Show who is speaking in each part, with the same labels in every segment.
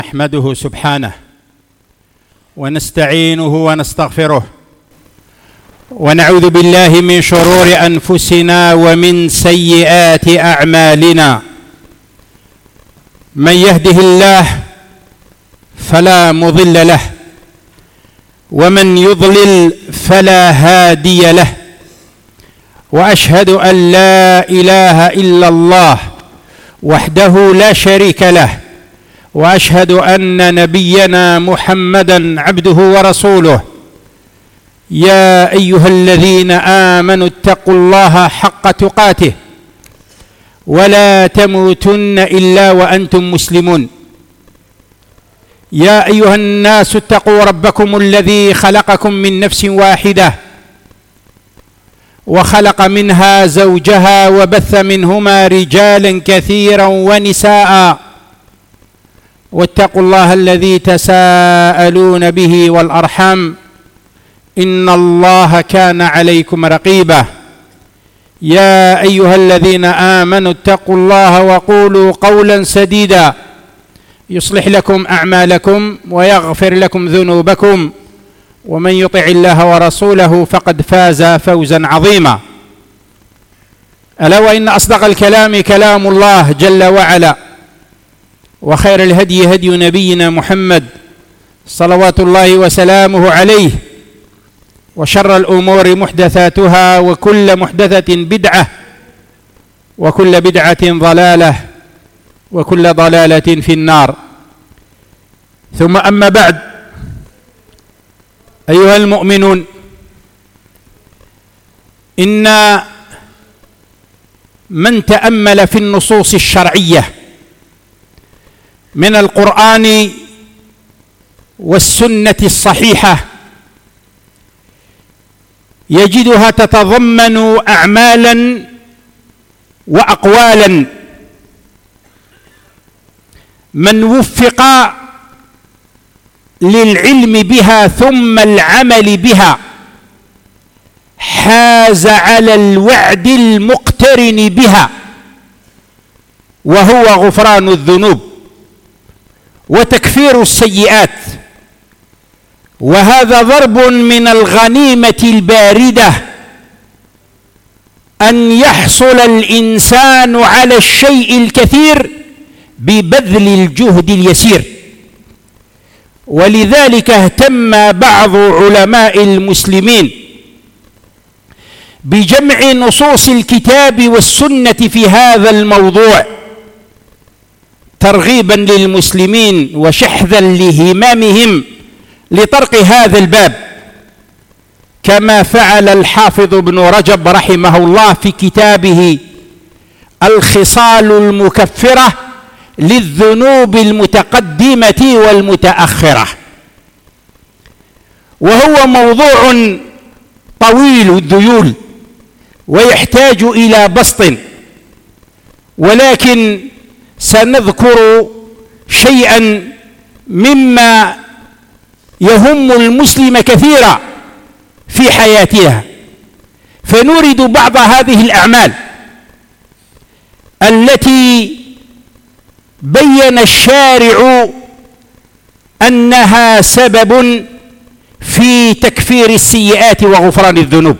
Speaker 1: نحمده سبحانه ونستعينه ونستغفره ونعوذ بالله من شرور أنفسنا ومن سيئات أعمالنا. من يهده الله فلا مضل له ومن يضلل فلا هادي له، وأشهد أن لا إله إلا الله وحده لا شريك له، وأشهد أن نبينا محمدًا عبده ورسوله. يا أيها الذين آمنوا اتقوا الله حق تقاته ولا تموتن إلا وأنتم مسلمون. يا أيها الناس اتقوا ربكم الذي خلقكم من نفس واحدة وخلق منها زوجها وبث منهما رجالا كثيرا ونساء، واتقوا الله الذي تساءلون به والأرحام إن الله كان عليكم رقيبا. يا أيها الذين آمنوا اتقوا الله وقولوا قولا سديدا يصلح لكم أعمالكم ويغفر لكم ذنوبكم، ومن يطع الله ورسوله فقد فاز فوزا عظيما. ألا وإن أصدق الكلام كلام الله جل وعلا، وخير الهدي هدي نبينا محمد صلوات الله وسلامه عليه، وشر الأمور محدثاتها وكل محدثة بدعة وكل بدعة ضلالة وكل ضلالة في النار. ثم أما بعد، أيها المؤمنون، إن من تأمل في النصوص الشرعية من القرآن والسنة الصحيحة يجدها تتضمن أعمالا وأقوالا من وفق للعلم بها ثم العمل بها حاز على الوعد المقترن بها، وهو غفران الذنوب وتكفير السيئات. وهذا ضرب من الغنيمة الباردة أن يحصل الإنسان على الشيء الكثير ببذل الجهد اليسير. ولذلك اهتم بعض علماء المسلمين بجمع نصوص الكتاب والسنة في هذا الموضوع ترغيبا للمسلمين وشحذا لهمامهم لطرق هذا الباب، كما فعل الحافظ ابن رجب رحمه الله في كتابه الخصال المكفرة للذنوب المتقدمة والمتأخرة. وهو موضوع طويل الذيول ويحتاج إلى بسط، ولكن سنذكر شيئا مما يهم المسلم كثيرا في حياتها، فنورد بعض هذه الأعمال التي بين الشارع أنها سبب في تكفير السيئات وغفران الذنوب.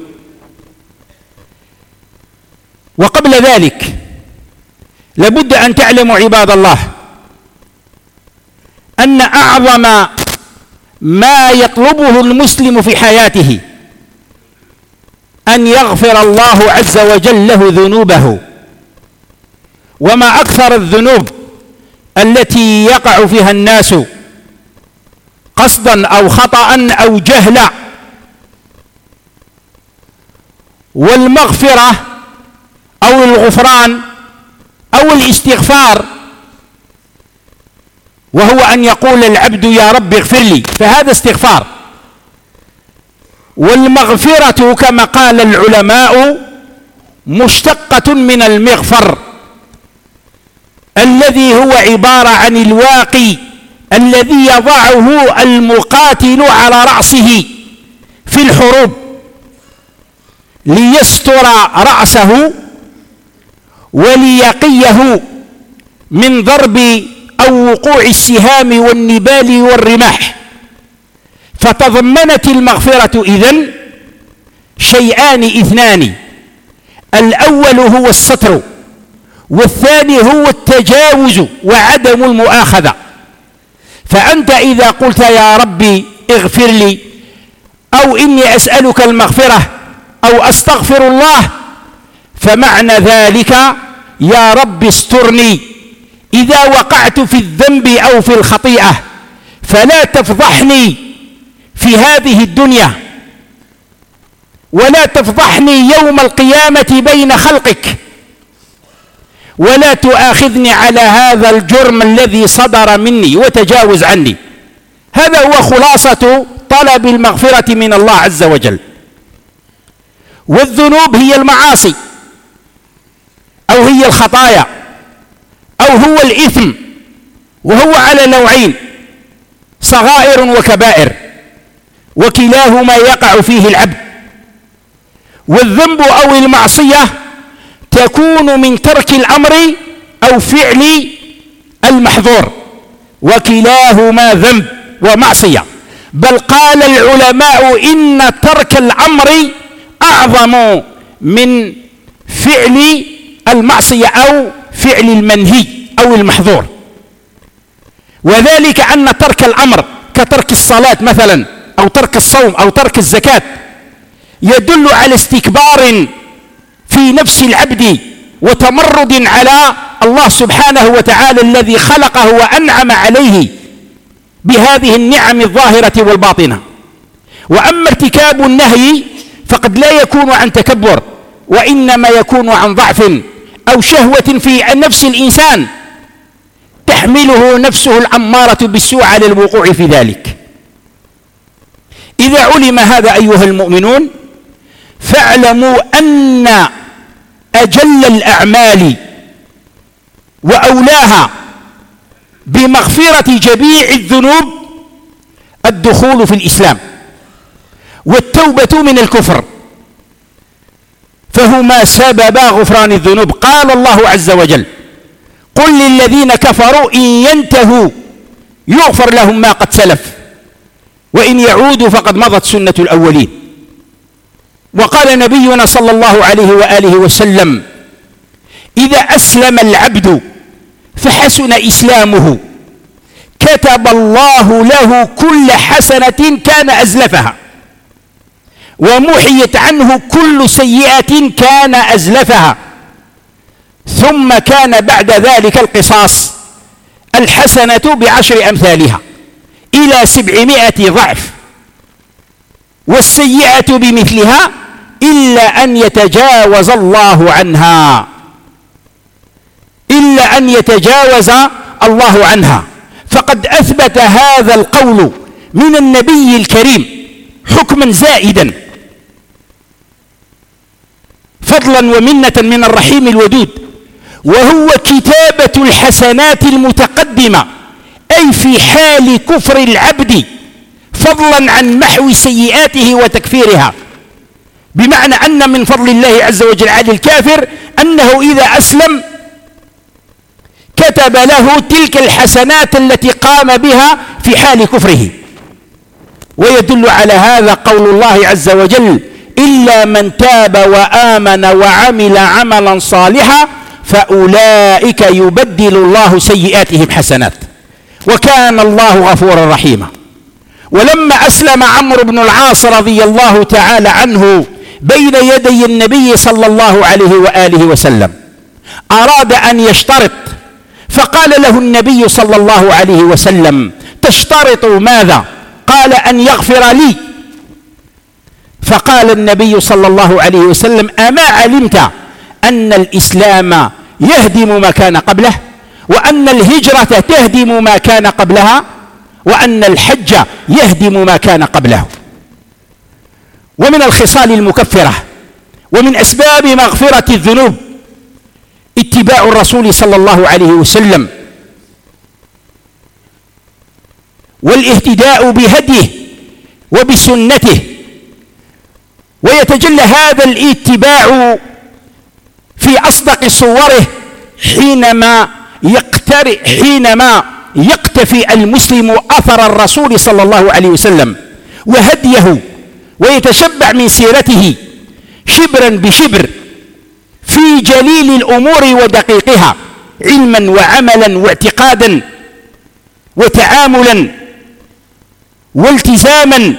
Speaker 1: وقبل ذلك لابد أن تعلموا عباد الله أن أعظم ما يطلبه المسلم في حياته أن يغفر الله عز وجل له ذنوبه. وما أكثر الذنوب التي يقع فيها الناس قصدا أو خطأ أو جهلا. والمغفرة أو الغفران أو الاستغفار وهو أن يقول العبد يا رب اغفر لي، فهذا استغفار. والمغفرة كما قال العلماء مشتقة من المغفر الذي هو عبارة عن الواقي الذي يضعه المقاتل على رأسه في الحروب ليستر رأسه وليقيه من ضرب أو وقوع السهام والنبال والرماح. فتضمنت المغفرة إذن شيئان اثنان: الأول هو الستر، والثاني هو التجاوز وعدم المؤاخذة. فأنت إذا قلت يا ربي اغفر لي، أو إني أسألك المغفرة، أو أستغفر الله، فمعنى ذلك يا رب استرني إذا وقعت في الذنب أو في الخطيئة، فلا تفضحني في هذه الدنيا، ولا تفضحني يوم القيامة بين خلقك، ولا تؤاخذني على هذا الجرم الذي صدر مني، وتجاوز عني. هذا هو خلاصة طلب المغفرة من الله عز وجل. والذنوب هي المعاصي، أو هي الخطايا، أو هو الإثم، وهو على نوعين: صغائر وكبائر، وكلاهما يقع فيه العبد. والذنب أو المعصية تكون من ترك الأمر أو فعل المحظور، وكلاهما ذنب ومعصية. بل قال العلماء إن ترك الأمر أعظم من فعل المعصية أو فعل المنهي أو المحظور. وذلك أن ترك الأمر كترك الصلاة مثلا، أو ترك الصوم، أو ترك الزكاة، يدل على استكبار في نفس العبد وتمرد على الله سبحانه وتعالى الذي خلقه وأنعم عليه بهذه النعم الظاهرة والباطنة. وأما ارتكاب النهي فقد لا يكون عن تكبر، وإنما يكون عن ضعف أو شهوة في نفس الإنسان تحمله نفسه الأمارة بالسوء على الوقوع في ذلك. إذا علم هذا أيها المؤمنون، فاعلموا أن أجل الأعمال وأولاها بمغفرة جميع الذنوب الدخول في الإسلام والتوبة من الكفر، فهما سببا غفران الذنوب. قال الله عز وجل: قل للذين كفروا إن ينتهوا يغفر لهم ما قد سلف وإن يعودوا فقد مضت سنة الأولين. وقال نبينا صلى الله عليه وآله وسلم: إذا أسلم العبد فحسن إسلامه كتب الله له كل حسنة كان أزلفها، ومحيت عنه كل سيئة كان أزلفها، ثم كان بعد ذلك القصاص، الحسنة ب10 أمثالها إلى 700 ضعف، والسيئة بمثلها إلا أن يتجاوز الله عنها، إلا أن يتجاوز الله عنها. فقد أثبت هذا القول من النبي الكريم حكما زائدا فضلا ومنة من الرحيم الودود، وهو كتابة الحسنات المتقدمة، أي في حال كفر العبد، فضلا عن محو سيئاته وتكفيرها. بمعنى أن من فضل الله عز وجل على الكافر أنه إذا أسلم كتب له تلك الحسنات التي قام بها في حال كفره. ويدل على هذا قول الله عز وجل: إلا من تاب وآمن وعمل عملا صالحا فأولئك يبدل الله سيئاتهم حسنات وكان الله غفورا رحيما. ولما أسلم عمرو بن العاص رضي الله تعالى عنه بين يدي النبي صلى الله عليه وآله وسلم أراد أن يشترط، فقال له النبي صلى الله عليه وسلم: تشترط ماذا؟ قال: أن يغفر لي. فقال النبي صلى الله عليه وسلم: أما علمت أن الإسلام يهدم ما كان قبله، وأن الهجرة تهدم ما كان قبلها، وأن الحج يهدم ما كان قبله؟ ومن الخصال المكفرة ومن أسباب مغفرة الذنوب اتباع الرسول صلى الله عليه وسلم والاهتداء بهديه وبسنته. ويتجلى هذا الاتباع في أصدق صوره حينما حينما يقتفي المسلم أثر الرسول صلى الله عليه وسلم وهديه ويتشبع من سيرته شبرا بشبر في جليل الأمور ودقيقها، علما وعملا واعتقادا وتعاملا والتزاما،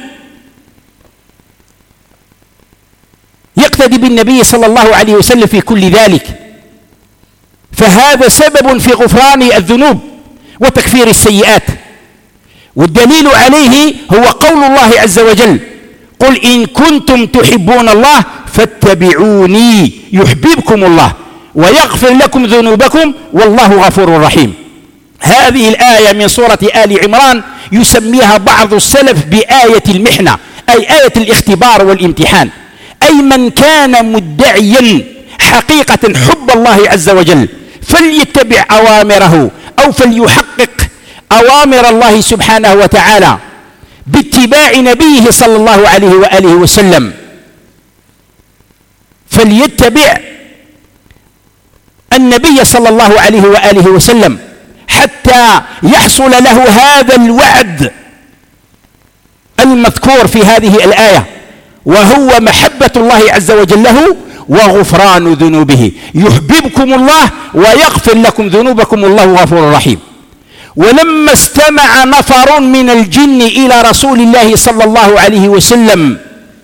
Speaker 1: يقتدي بالنبي صلى الله عليه وسلم في كل ذلك، فهذا سبب في غفران الذنوب وتكفير السيئات. والدليل عليه هو قول الله عز وجل: قل إن كنتم تحبون الله فاتبعوني يحببكم الله ويغفر لكم ذنوبكم والله غفور رحيم. هذه الآية من سورة آل عمران يسميها بعض السلف بآية المحنة، أي آية الاختبار والامتحان، أي من كان مدعيا حقيقة حب الله عز وجل فليتبع أوامره أو فليحقق أوامر الله سبحانه وتعالى باتباع نبيه صلى الله عليه وآله وسلم، فليتبع النبي صلى الله عليه وآله وسلم حتى يحصل له هذا الوعد المذكور في هذه الآية، وهو محبة الله عز وجل له وغفران ذنوبه. يحببكم الله ويغفر لكم ذنوبكم والله غفور رحيم. ولما استمع نفر من الجن إلى رسول الله صلى الله عليه وسلم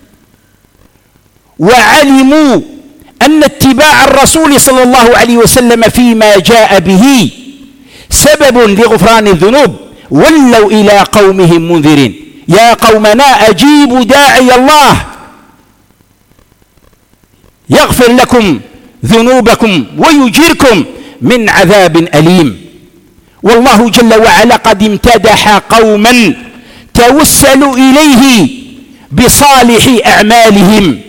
Speaker 1: وعلموا أن اتباع الرسول صلى الله عليه وسلم فيما جاء به سبب لغفران الذنوب، ولوا إلى قومهم منذرين: يا قومنا أجيبوا داعي الله يغفر لكم ذنوبكم ويجيركم من عذاب أليم. والله جل وعلا قد امتدح قوما توسلوا إليه بصالح أعمالهم،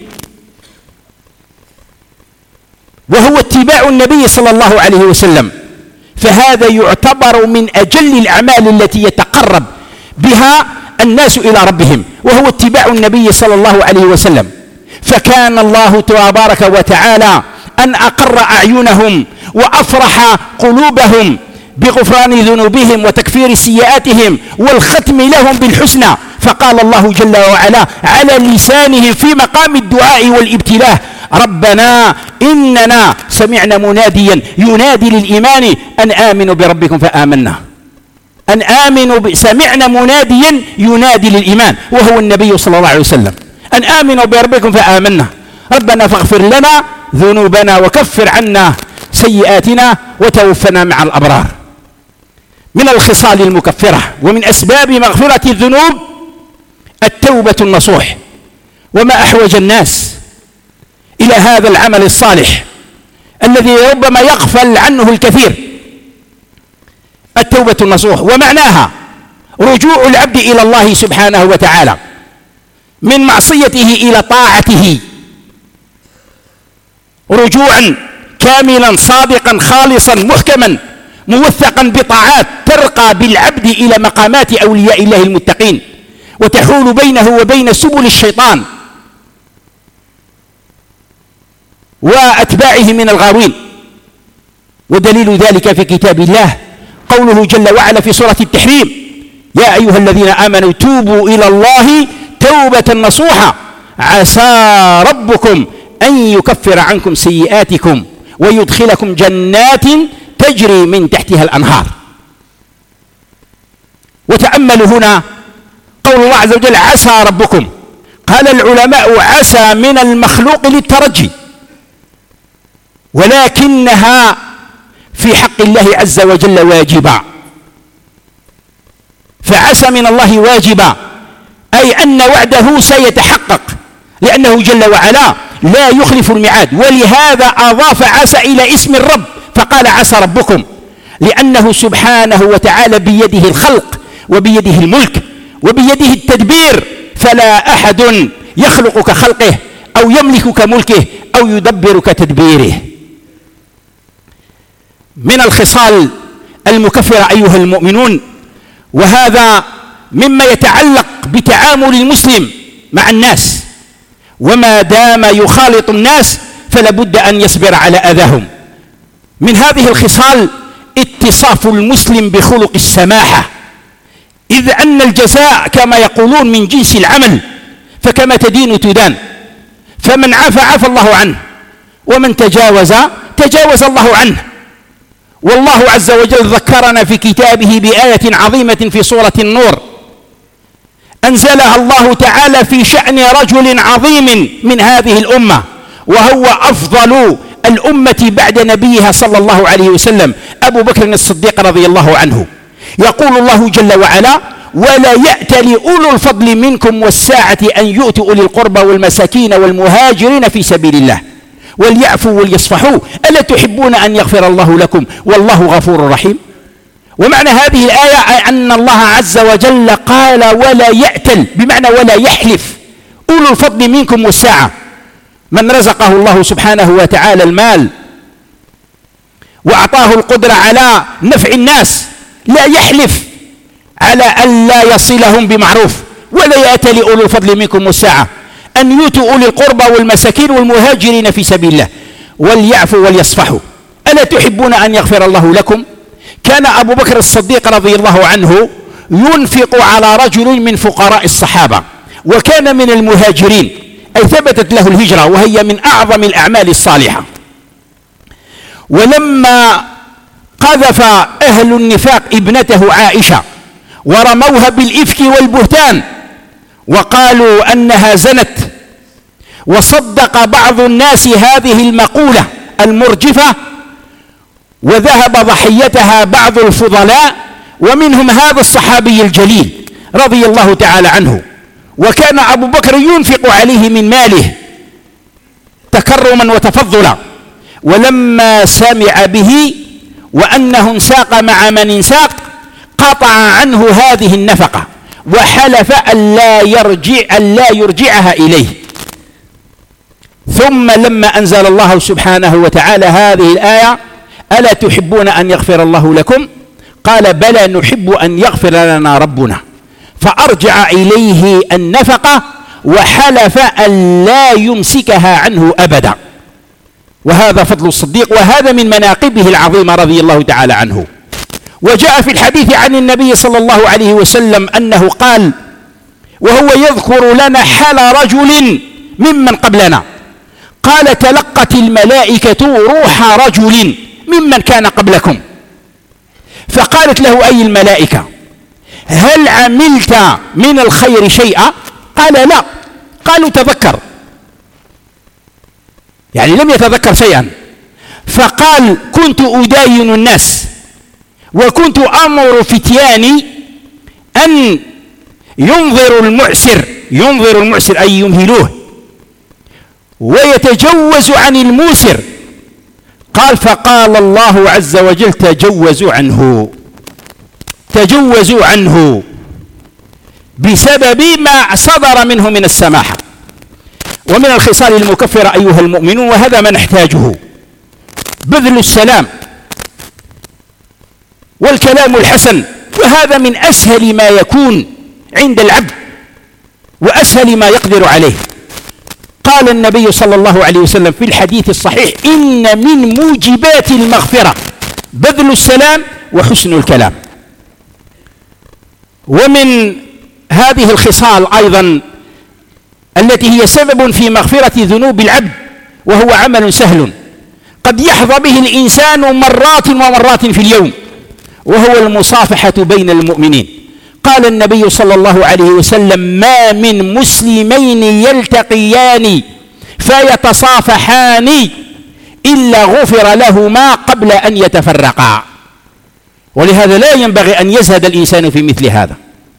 Speaker 1: وهو اتباع النبي صلى الله عليه وسلم، فهذا يعتبر من أجل الأعمال التي يتقرب بها الناس إلى ربهم، وهو اتباع النبي صلى الله عليه وسلم. فكان الله تبارك وتعالى أن أقر أعينهم وأفرح قلوبهم بغفران ذنوبهم وتكفير سيئاتهم والختم لهم بالحسنى، فقال الله جل وعلا على لسانهم في مقام الدعاء والابتلاء: ربنا إننا سمعنا مناديا ينادي للإيمان أن آمنوا بربكم فآمنا. أن آمنوا سمعنا مناديا ينادي للإيمان وهو النبي صلى الله عليه وسلم: أن آمنوا بربكم فآمنا ربنا فاغفر لنا ذنوبنا وكفر عنا سيئاتنا وتوفنا مع الأبرار. من الخصال المكفرة ومن أسباب مغفرة الذنوب التوبة النصوح، وما أحوج الناس إلى هذا العمل الصالح الذي ربما يغفل عنه الكثير. التوبة النصوح ومعناها رجوع العبد إلى الله سبحانه وتعالى من معصيته إلى طاعته رجوعا كاملا صادقا خالصا محكما موثقا بطاعات ترقى بالعبد إلى مقامات أولياء الله المتقين وتحول بينه وبين سبل الشيطان وأتباعه من الغاوين. ودليل ذلك في كتاب الله قوله جل وعلا في سورة التحريم: يا أيها الذين آمنوا توبوا إلى الله توبة نصوحا عسى ربكم أن يكفر عنكم سيئاتكم ويدخلكم جنات تجري من تحتها الأنهار. وتأملوا هنا قول الله عز وجل: عسى ربكم. قال العلماء: عسى من المخلوق للترجي، ولكنها في حق الله عز وجل واجبة. فعسى من الله واجبة، أي أن وعده سيتحقق، لأنه جل وعلا لا يخلف الميعاد. ولهذا أضاف عسى إلى اسم الرب فقال: عسى ربكم، لأنه سبحانه وتعالى بيده الخلق وبيده الملك وبيده التدبير، فلا أحد يخلق كخلقه أو يملك كملكه أو يدبر كتدبيره. من الخصال المكفرة أيها المؤمنون، وهذا مما يتعلق بتعامل المسلم مع الناس، وما دام يخالط الناس فلا بد أن يصبر على أذاهم. من هذه الخصال اتصاف المسلم بخلق السماحة، إذ أن الجزاء كما يقولون من جنس العمل، فكما تدين تدان، فمن عفى عفى الله عنه، ومن تجاوز تجاوز الله عنه. والله عز وجل ذكرنا في كتابه بآية عظيمة في سورة النور أنزلها الله تعالى في شأن رجل عظيم من هذه الأمة، وهو أفضل الأمة بعد نبيها صلى الله عليه وسلم، أبو بكر الصديق رضي الله عنه. يقول الله جل وعلا: ولا يأتل أولو الفضل منكم والساعة أن يؤتوا أولي القربى والمساكين والمهاجرين في سبيل الله وليعفوا وليصفحوا ألا تحبون أن يغفر الله لكم والله غفور رحيم. ومعنى هذه الآية أن الله عز وجل قال ولا يأتل، بمعنى ولا يحلف، أولو الفضل منكم والساعة، من رزقه الله سبحانه وتعالى المال وأعطاه القدرة على نفع الناس لا يحلف على أن لا يصلهم بمعروف. ولا يأتل أولو الفضل منكم والساعة أن يؤتوا أولي القربى والمساكين والمهاجرين في سبيل الله وليعفوا وليصفحوا ألا تحبون أن يغفر الله لكم. كان أبو بكر الصديق رضي الله عنه ينفق على رجل من فقراء الصحابة، وكان من المهاجرين، أي ثبتت له الهجرة وهي من أعظم الأعمال الصالحة. ولما قذف أهل النفاق ابنته عائشة ورموها بالإفك والبهتان وقالوا أنها زنت، وصدق بعض الناس هذه المقولة المرجفة، وذهب ضحيتها بعض الفضلاء، ومنهم هذا الصحابي الجليل رضي الله تعالى عنه. وكان أبو بكر ينفق عليه من ماله تكرما وتفضلا، ولما سمع به وأنه انساق مع من انساق قطع عنه هذه النفقة وحلف أن لا يرجعها إليه. ثم لما أنزل الله سبحانه وتعالى هذه الآية ألا تحبون أن يغفر الله لكم، قال بلى نحب أن يغفر لنا ربنا، فأرجع إليه النفقة وحلف أن لا يمسكها عنه أبدا. وهذا فضل الصديق، وهذا من مناقبه العظيمة رضي الله تعالى عنه. وجاء في الحديث عن النبي صلى الله عليه وسلم أنه قال وهو يذكر لنا حال رجل ممن قبلنا، قال تلقت الملائكة روح رجل ممن كان قبلكم، فقالت له أي الملائكة هل عملت من الخير شيئا؟ قال لا. قالوا تذكر، يعني لم يتذكر شيئا. فقال كنت أداين الناس وكنت أمر فتياني أن ينظر المعسر أي يمهلوه ويتجوز عن الموسر. قال فقال الله عز وجل تجوزوا عنه بسبب ما صدر منه من السماحة. ومن الخصال المكفرة أيها المؤمنون، وهذا ما نحتاجه، بذل السلام والكلام الحسن، وهذا من أسهل ما يكون عند العبد وأسهل ما يقدر عليه. قال النبي صلى الله عليه وسلم في الحديث الصحيح إن من موجبات المغفرة بذل السلام وحسن الكلام. ومن هذه الخصال أيضا التي هي سبب في مغفرة ذنوب العبد، وهو عمل سهل قد يحظى به الإنسان مرات ومرات في اليوم، وهو المصافحة بين المؤمنين. قال النبي صلى الله عليه وسلم ما من مسلمين يلتقيان فيتصافحان إلا غفر لهما قبل أن يتفرقا. ولهذا لا ينبغي أن يزهد الإنسان في مثل هذا،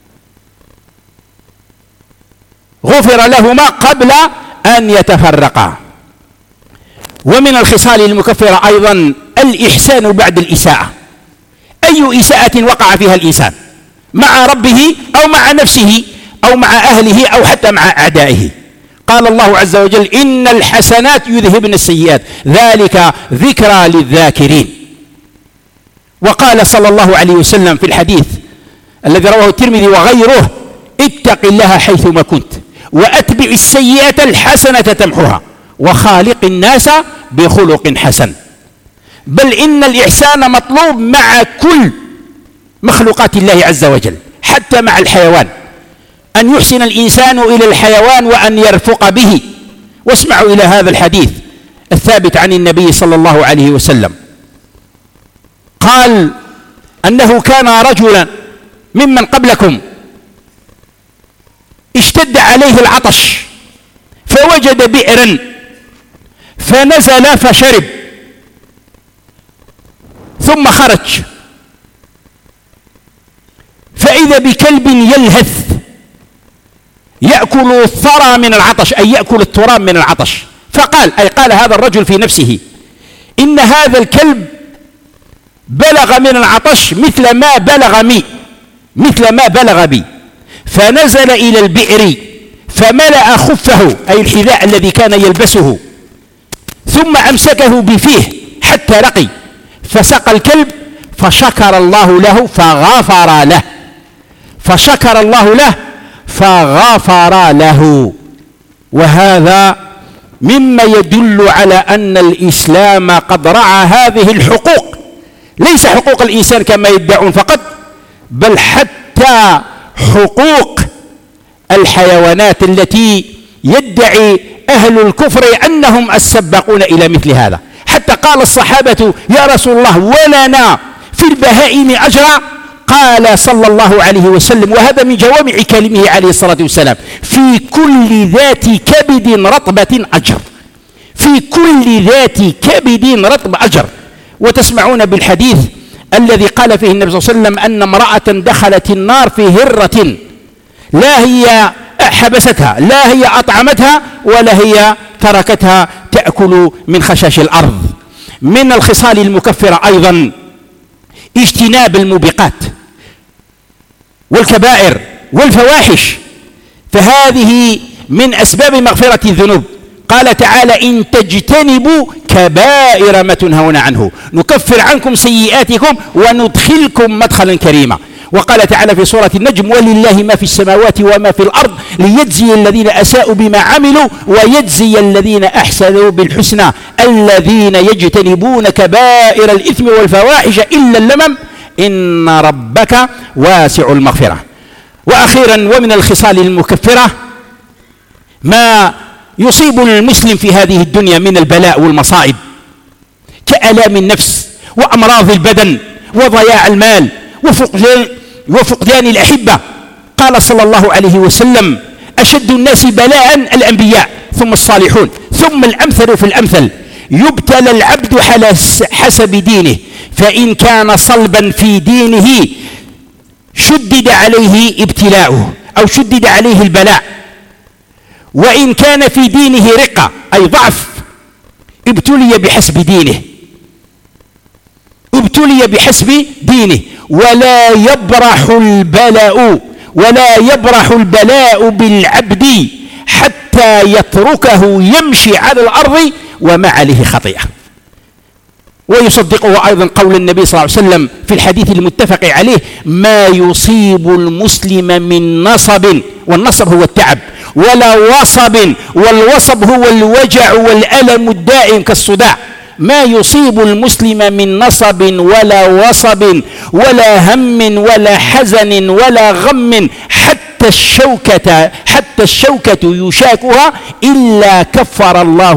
Speaker 1: غفر لهما قبل أن يتفرقا. ومن الخصال المكفرة أيضا الإحسان بعد الإساءة. أي إساءة وقع فيها الإنسان مع ربه أو مع نفسه أو مع أهله أو حتى مع أعدائه، قال الله عز وجل إن الحسنات يذهبن السيئات ذلك ذكرى للذاكرين. وقال صلى الله عليه وسلم في الحديث الذي رواه الترمذي وغيره اتق الله حيثما كنت وأتبع السيئة الحسنة تمحها وخالق الناس بخلق حسن. بل إن الإحسان مطلوب مع كل مخلوقات الله عز وجل، حتى مع الحيوان، أن يحسن الإنسان إلى الحيوان وأن يرفق به. واسمعوا إلى هذا الحديث الثابت عن النبي صلى الله عليه وسلم، قال أنه كان رجلا ممن قبلكم اشتد عليه العطش فوجد بئرا فنزل فشرب، ثم خرج فإذا بكلب يلهث يأكل الثرى من العطش، أي يأكل التراب من العطش. فقال، أي قال هذا الرجل في نفسه، إن هذا الكلب بلغ من العطش مثل ما بلغ بي. فنزل إلى البئر فملأ خفه، أي الحذاء الذي كان يلبسه، ثم أمسكه بفيه حتى رقي، فسقى الكلب فشكر الله له فغفر له، فشكر الله له فغفر له. وهذا مما يدل على أن الإسلام قد رعى هذه الحقوق، ليس حقوق الإنسان كما يدعون فقط، بل حتى حقوق الحيوانات التي يدعي أهل الكفر أنهم السباقون إلى مثل هذا. حتى قال الصحابة: يا رسول الله ولنا في البهائم أجرا؟ قال صلى الله عليه وسلم، وهذا من جوامع كلمه عليه الصلاة والسلام: في كل ذات كبد رطبة أجر، في كل ذات كبد رطب أجر. وتسمعون بالحديث الذي قال فيه النبي صلى الله عليه وسلم أن امرأة دخلت النار في هرة لا هي حبستها، لا هي أطعمتها، ولا هي تركتها تأكل من خشاش الأرض. من الخصال المكفرة أيضا اجتناب الموبقات والكبائر والفواحش، فهذه من أسباب مغفرة الذنوب. قال تعالى: إن تجتنبوا كبائر ما تنهون عنه نكفر عنكم سيئاتكم وندخلكم مدخلا كريما. وقال تعالى في سورة النجم: ولله ما في السماوات وما في الأرض ليجزي الذين أساءوا بما عملوا ويجزي الذين أحسنوا بالحسنى الذين يجتنبون كبائر الإثم والفواحش إلا اللمم إن ربك واسع المغفرة. وأخيرا ومن الخصال المكفرة ما يصيب المسلم في هذه الدنيا من البلاء والمصائب، كآلام النفس وأمراض البدن وضياع المال وفقدان الأحبة. قال صلى الله عليه وسلم: أشد الناس بلاء الأنبياء ثم الصالحون ثم الأمثل في الأمثل، يبتلى العبد حسب دينه، فإن كان صلبا في دينه شدد عليه ابتلاؤه أو شدد عليه البلاء، وإن كان في دينه رقة أي ضعف ابتلي بحسب دينه، ابتلي بحسب دينه. ولا يبرح البلاء بالعبد حتى يتركه يمشي على الأرض وما عليه خطيئة. ويصدقه أيضا قول النبي صلى الله عليه وسلم في الحديث المتفق عليه: ما يصيب المسلم من نصب، والنصب هو التعب، ولا وصب، والوصب هو الوجع والألم الدائم كالصداع. ما يصيب المسلم من نصب ولا وصب ولا هم ولا حزن ولا غم حتى الشوكة يشاكها إلا كفر الله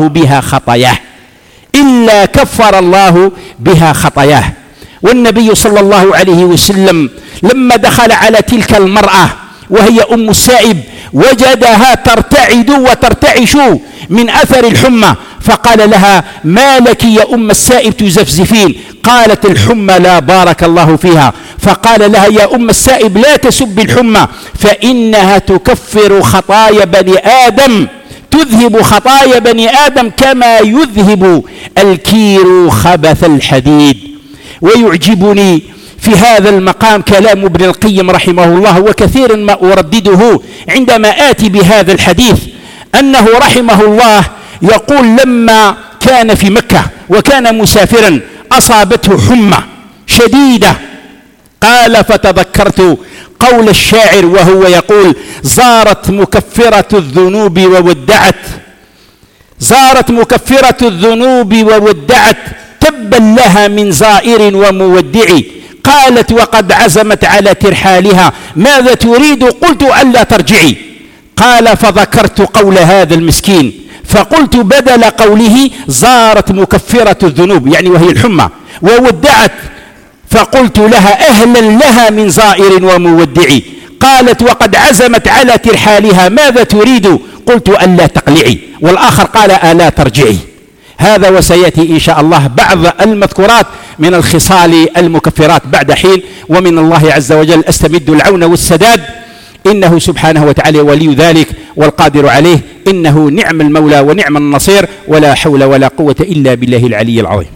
Speaker 1: بها خطاياه. والنبي صلى الله عليه وسلم لما دخل على تلك المرأة وهي أم السائب وجدها ترتعد وترتعش من أثر الحمى، فقال لها: ما لك يا أم السائب تزفزفين؟ قالت: الحمى لا بارك الله فيها. فقال لها: يا أم السائب لا تسب الحمى، فإنها تكفر خطايا بني آدم، تذهب خطايا بني آدم كما يذهب الكير خبث الحديد. ويعجبني في هذا المقام كلام ابن القيم رحمه الله، وكثيرا ما أردده عندما آتي بهذا الحديث، أنه رحمه الله يقول: لما كان في مكة وكان مسافرا أصابته حمى شديدة، قال: فتذكرت قول الشاعر وهو يقول: زارت مكفرة الذنوب وودعت تبا لها من زائر ومودع. قالت وقد عزمت على ترحالها ماذا تريد؟ قلت ألا ترجعي. قال فذكرت قول هذا المسكين فقلت بدل قوله زارت مكفرة الذنوب يعني وهي الحمى وودعت، فقلت لها أهلا لها من زائر ومودع. قالت وقد عزمت على ترحالها ماذا تريد؟ قلت ألا تقلعي. والآخر قال ألا ترجعي. هذا وسيأتي إن شاء الله بعض المذكورات من الخصال المكفرات بعد حين، ومن الله عز وجل أستمد العون والسداد، إنه سبحانه وتعالى ولي ذلك والقادر عليه، إنه نعم المولى ونعم النصير، ولا حول ولا قوة إلا بالله العلي العظيم.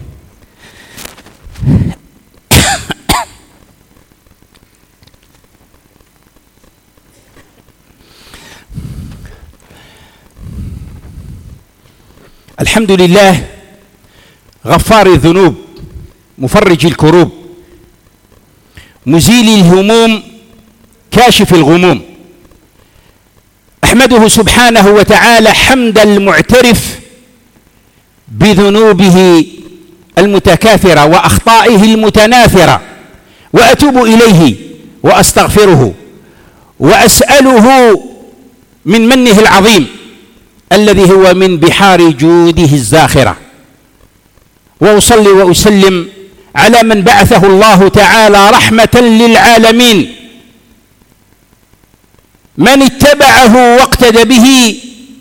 Speaker 1: الحمد لله غفار الذنوب مفرج الكروب مزيل الهموم كاشف الغموم. أحمده سبحانه وتعالى حمد المعترف بذنوبه المتكاثرة وأخطائه المتناثرة، وأتوب إليه وأستغفره وأسأله من منه العظيم الذي هو من بحار جوده الزاخرة. وأصلي وأسلم على من بعثه الله تعالى رحمة للعالمين، من اتبعه واقتدى به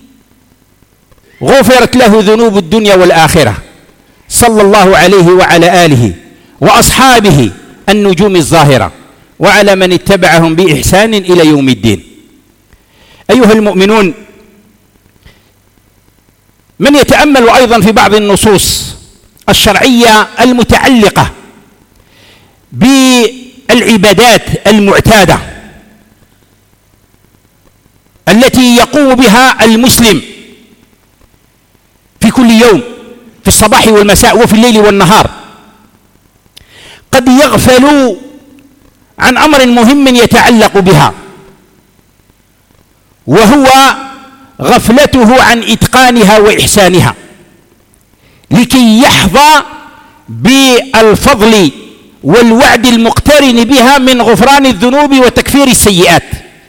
Speaker 1: غفرت له ذنوب الدنيا والآخرة، صلى الله عليه وعلى آله وأصحابه النجوم الظاهرة، وعلى من اتبعهم بإحسان إلى يوم الدين. أيها المؤمنون، من يتأمل أيضا في بعض النصوص الشرعية المتعلقة بالعبادات المعتادة التي يقوم بها المسلم في كل يوم في الصباح والمساء وفي الليل والنهار، قد يغفل عن أمر مهم يتعلق بها، وهو غفلته عن إتقانها وإحسانها لكي يحظى بالفضل والوعد المقترن بها من غفران الذنوب وتكفير السيئات.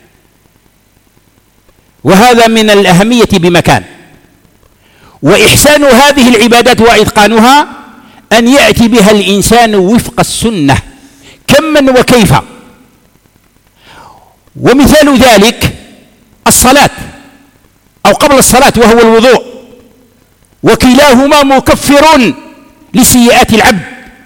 Speaker 1: وهذا من الأهمية بمكان. وإحسان هذه العبادات وإتقانها أن يأتي بها الإنسان وفق السنة كما وكيف. ومثال ذلك الصلاة أو قبل الصلاة وهو الوضوء، وكلاهما مكفر لسيئات العبد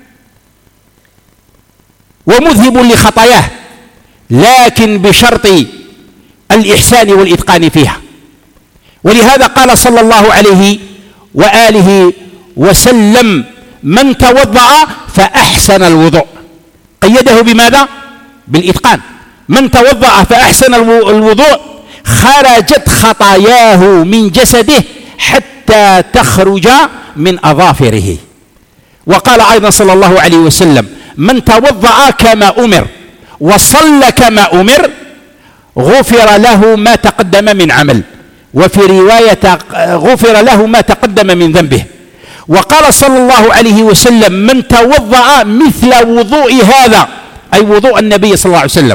Speaker 1: ومذهب لخطاياه، لكن بشرط الإحسان والإتقان فيها. ولهذا قال صلى الله عليه وآله وسلم من توضأ فأحسن الوضوء، قيده بماذا؟ بالإتقان. من توضأ فأحسن الوضوء خرجت خطاياه من جسده حتى تخرج من أظافره. وقال أيضا صلى الله عليه وسلم من توضأ كما أمر وصلى كما أمر غفر له ما تقدم من عمل، وفي رواية غفر له ما تقدم من ذنبه. وقال صلى الله عليه وسلم من توضأ مثل وضوء هذا، أي وضوء النبي صلى الله عليه وسلم،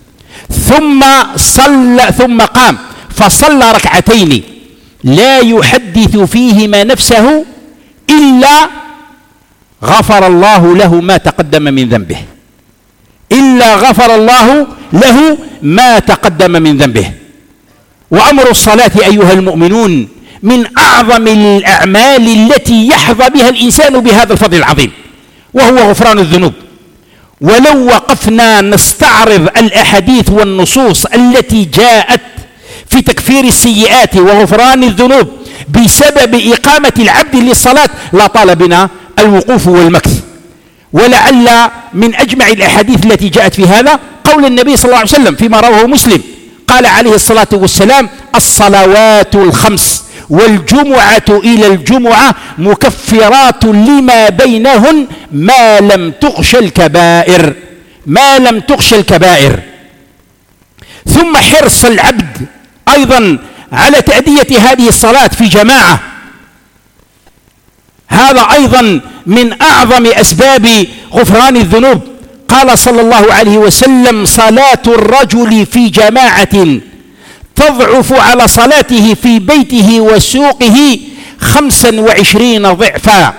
Speaker 1: ثم قام فصلى ركعتين لا يحدث فيهما نفسه إلا غفر الله له ما تقدم من ذنبه، إلا غفر الله له ما تقدم من ذنبه. وأمر الصلاة أيها المؤمنون من أعظم الأعمال التي يحظى بها الإنسان بهذا الفضل العظيم، وهو غفران الذنوب. ولو وقفنا نستعرض الأحاديث والنصوص التي جاءت في تكفير السيئات وغفران الذنوب بسبب إقامة العبد للصلاة لطال بنا الوقوف والمكث. ولعل من أجمع الأحاديث التي جاءت في هذا قول النبي صلى الله عليه وسلم فيما رواه مسلم، قال عليه الصلاة والسلام الصلوات الخمس والجمعة إلى الجمعة مكفرات لما بينهن ما لم تغش الكبائر، ما لم تغش الكبائر. ثم حرص العبد أيضا على تأدية هذه الصلاة في جماعة، هذا أيضا من أعظم أسباب غفران الذنوب. قال صلى الله عليه وسلم: صلاة الرجل في جماعة تضعف على صلاته في بيته وسوقه 25 ضعفا،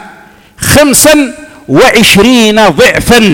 Speaker 1: 25 ضعفا.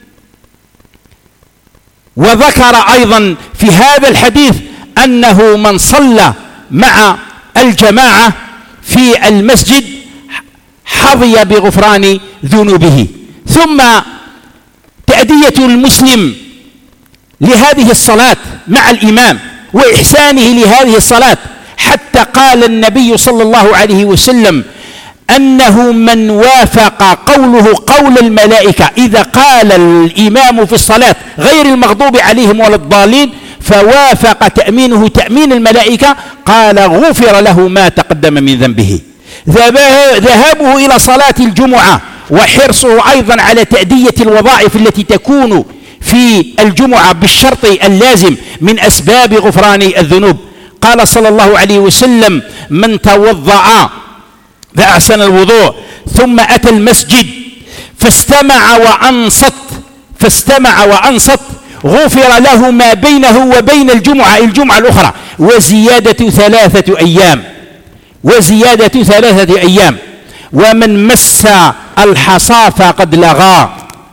Speaker 1: وذكر أيضا في هذا الحديث أنه من صلى مع الجماعة في المسجد حظي بغفران ذنوبه. ثم تأدية المسلم لهذه الصلاة مع الإمام وإحسانه لهذه الصلاة، حتى قال النبي صلى الله عليه وسلم أنه من وافق قوله قول الملائكة إذا قال الإمام في الصلاة غير المغضوب عليهم ولا الضالين، فوافق تأمينه تأمين الملائكة، قال غفر له ما تقدم من ذنبه. ذهابه إلى صلاة الجمعة وحرصه أيضا على تأدية الوظائف التي تكون في الجمعة بالشرط اللازم من أسباب غفران الذنوب. قال صلى الله عليه وسلم: من توضأ فأحسن الوضوء ثم أتى المسجد فاستمع وأنصت غفر له ما بينه وبين الجمعة الأخرى وزيادة 3 أيام. ومن مس الحصى فقد لغى.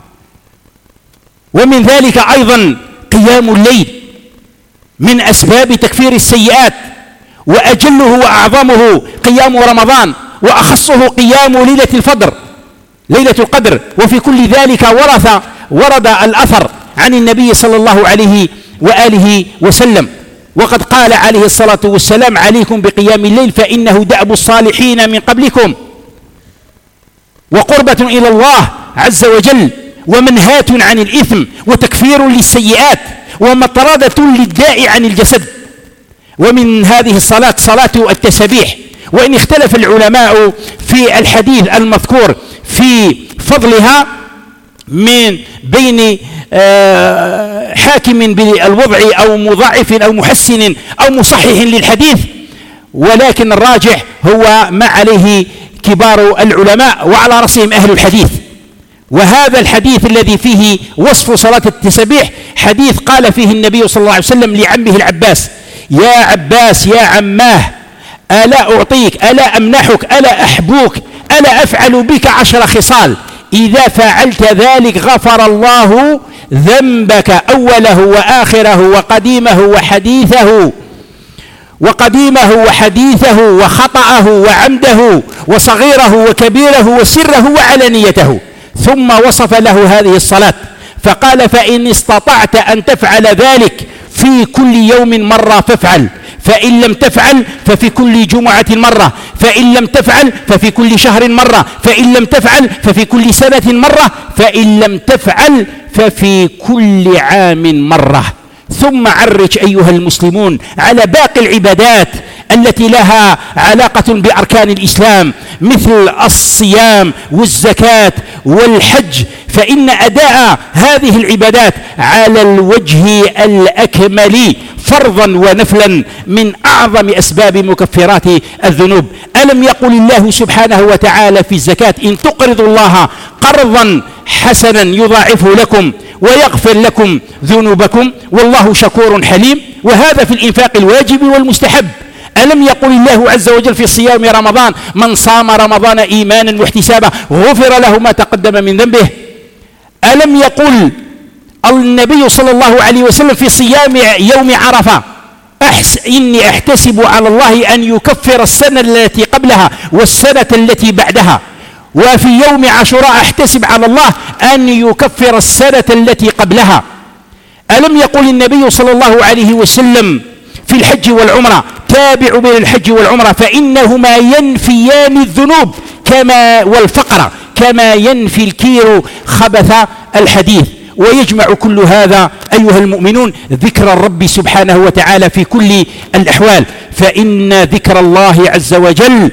Speaker 1: ومن ذلك أيضا قيام الليل من أسباب تكفير السيئات، وأجله وأعظمه قيام رمضان، وأخصه قيام ليلة القدر. وفي كل ذلك ورد الأثر عن النبي صلى الله عليه وآله وسلم، وقد قال عليه الصلاة والسلام: عليكم بقيام الليل فإنه دأب الصالحين من قبلكم، وقربة إلى الله عز وجل، ومنهاة عن الإثم، وتكفير للسيئات، ومطردة للداء عن الجسد. ومن هذه الصلاة صلاة التسبيح، وإن اختلف العلماء في الحديث المذكور في فضلها من بين حاكم بالوضع أو مضاعف أو محسن أو مصحح للحديث، ولكن الراجح هو ما عليه كبار العلماء وعلى رأسهم أهل الحديث. وهذا الحديث الذي فيه وصف صلاة التسبيح حديث قال فيه النبي صلى الله عليه وسلم لعمه العباس: يا عباس يا عماه، ألا أعطيك، ألا أمنحك، ألا أحبوك، ألا أفعل بك 10 خصال إذا فعلت ذلك غفر الله ذنبك أوله وآخره وقديمه وحديثه وخطأه وعمده وصغيره وكبيره وسره وعلانيته. ثم وصف له هذه الصلاة فقال: فإن استطعت أن تفعل ذلك في كل يوم مرة فافعل، فإن لم تفعل ففي كل جمعة مرة، فإن لم تفعل ففي كل شهر مرة، فإن لم تفعل ففي كل سنة مرة، فإن لم تفعل ففي كل عام مرة. ثم عرج أيها المسلمون على باقي العبادات التي لها علاقة بأركان الإسلام مثل الصيام والزكاة والحج، فإن أداء هذه العبادات على الوجه الأكمل فرضا ونفلا من أعظم أسباب مكفرات الذنوب. ألم يقل الله سبحانه وتعالى في الزكاة: إن تقرضوا الله قرضا حسنا يضاعفه لكم ويغفر لكم ذنوبكم والله شكور حليم. وهذا في الإنفاق الواجب والمستحب. ألم يقل الله عز وجل في صيام رمضان: من صام رمضان إيمانا واحتسابا غفر له ما تقدم من ذنبه. ألم يقل النبي صلى الله عليه وسلم في صيام يوم عرفة: إني أحتسب على الله أن يكفر السنة التي قبلها والسنة التي بعدها. وفي يوم عاشوراء: أحتسب على الله أن يكفر السنة التي قبلها. ألم يقل النبي صلى الله عليه وسلم في الحج والعمرة: تابعوا بين الحج والعمرة فإنهما ينفيان الذنوب والفقر كما ينفي الكير خبث الحديث. ويجمع كل هذا أيها المؤمنون ذكر الرب سبحانه وتعالى في كل الأحوال، فإن ذكر الله عز وجل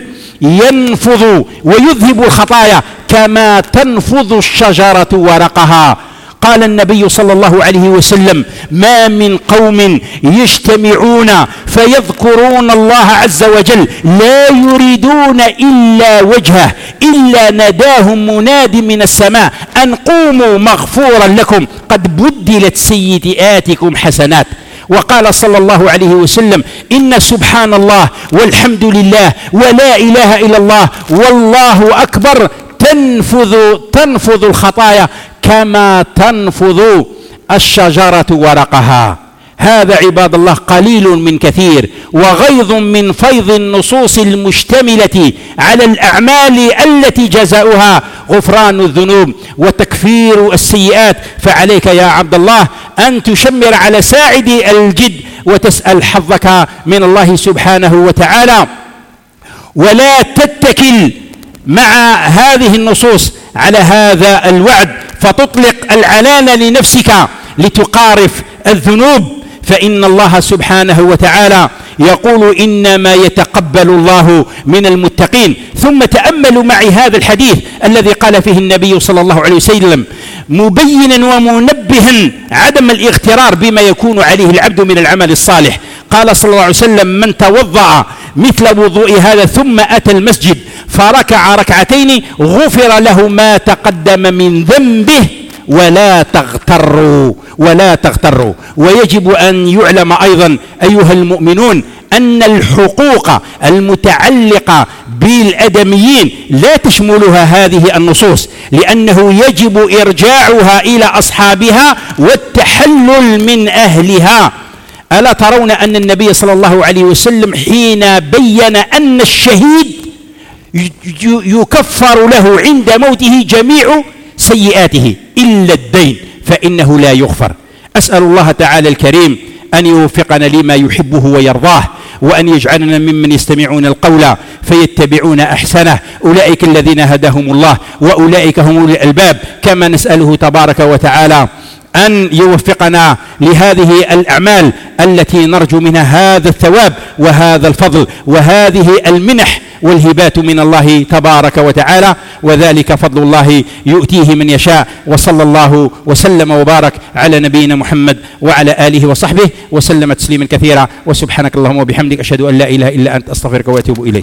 Speaker 1: ينفض ويذهب الخطايا كما تنفض الشجرة ورقها. قال النبي صلى الله عليه وسلم: ما من قوم يجتمعون فيذكرون الله عز وجل لا يريدون إلا وجهه إلا ناداهم مناد من السماء أن قوموا مغفورا لكم قد بدلت سيئاتكم حسنات. وقال صلى الله عليه وسلم: إن سبحان الله والحمد لله ولا إله إلا الله والله أكبر تنفذ الخطايا كما تنفذ الشجرة ورقها. هذا عباد الله قليل من كثير، وغيظ من فيض النصوص المشتملة على الأعمال التي جزاؤها غفران الذنوب وتكفير السيئات. فعليك يا عبد الله أن تشمر على ساعد الجد وتسأل حظك من الله سبحانه وتعالى، ولا تتكل مع هذه النصوص على هذا الوعد فتطلق العنان لنفسك لتقارف الذنوب، فإن الله سبحانه وتعالى يقول: إنما يتقبل الله من المتقين. ثم تأملوا معي هذا الحديث الذي قال فيه النبي صلى الله عليه وسلم مبينا ومنبها عدم الاغترار بما يكون عليه العبد من العمل الصالح. قال صلى الله عليه وسلم: من توضأ مثل وضوء هذا ثم أتى المسجد فركع ركعتين غفر له ما تقدم من ذنبه ولا تغتروا. ويجب أن يعلم أيضا أيها المؤمنون أن الحقوق المتعلقة بالآدميين لا تشملها هذه النصوص، لأنه يجب إرجاعها إلى أصحابها والتحلل من أهلها. ألا ترون أن النبي صلى الله عليه وسلم حين بين أن الشهيد يكفر له عند موته جميع سيئاته إلا الدين فإنه لا يغفر. أسأل الله تعالى الكريم أن يوفقنا لما يحبه ويرضاه، وأن يجعلنا ممن يستمعون القول فيتبعون أحسنه، أولئك الذين هداهم الله وأولئك هم أولي الألباب. كما نسأله تبارك وتعالى أن يوفقنا لهذه الأعمال التي نرجو منها هذا الثواب وهذا الفضل وهذه المنح والهبات من الله تبارك وتعالى، وذلك فضل الله يؤتيه من يشاء. وصلى الله وسلم وبارك على نبينا محمد وعلى آله وصحبه وسلم تسليما كثيرا. وسبحانك اللهم وبحمدك أشهد أن لا إله إلا أنت أستغفرك وأتوب إليك.